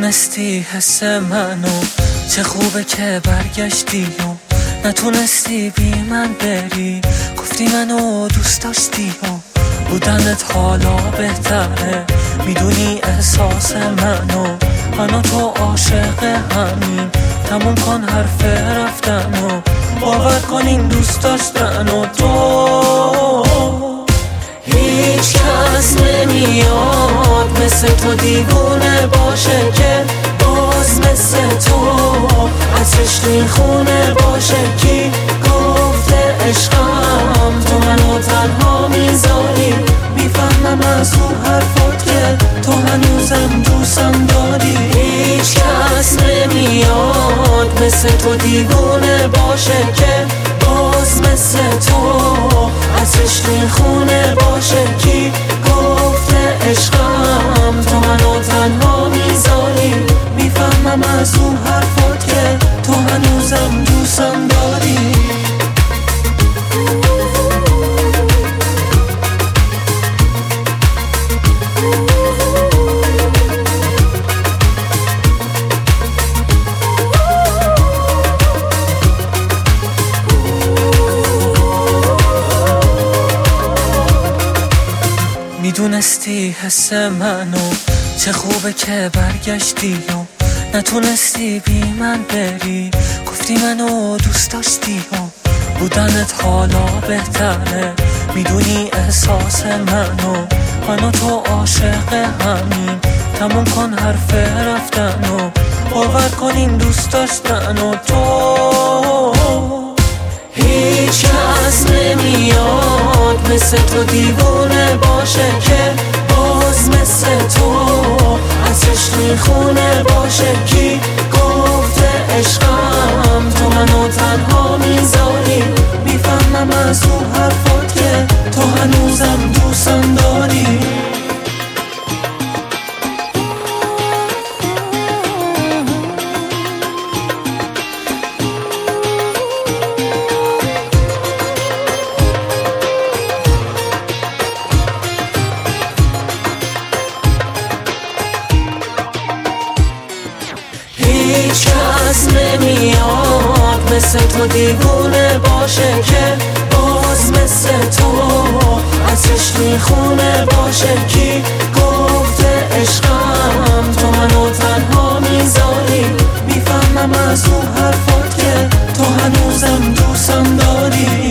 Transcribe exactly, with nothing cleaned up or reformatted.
میدونستی حس منو، چه خوبه که برگشتی و نتونستی بی من بری. گفتی منو دوست داشتی و بودنت حالا بهتره. میدونی احساس منو، منو تو عاشق همین. تموم کن حرف رفتنو، باور کن این دوست داشتنو. تو هیچ کس نمیاد مثل تو دیوونه باشه که باز مثل تو عطرش توی خونه باشه. کی گفته عشقم تو منو تنها میذاری؟ میفهمم از اون حرفات که تو هنوزم دوستم داری. هیچ کس نمیاد مثل تو دیوونه باشه که باز مثل تو عطرش توی خونه باشه. کی گفته عشقم تو منو تنها میذاری؟ میفهمم از اون حرفات که تو هنوزم دوستم داری. میدونستی حس منو، چه خوبه که برگشتی و نتونستی بی من بری. گفتی منو دوست داشتی و بودنت حالا بهتره. میدونی احساس منو، منو تو عاشق همین. تموم کن حرف رفتنو، باور کن این دوست داشتنو. تو هیچ کس نمیاد مثل تو دیوونه باشه که باز مثل تو عطرش توی خونه باشه. کی گفته عشقم تو منو تنها میذاری؟ میفهمم از اون حرفات که تو هنوزم دوستم داری. هیچ کس نمیاد مثل تو دیوونه باشه که باز مثل تو عطرش توی خونه باشه. کی گفته عشقم تو منو تنها میذاری؟ میفهمم از اون حرفات که تو هنوزم دوستم داری.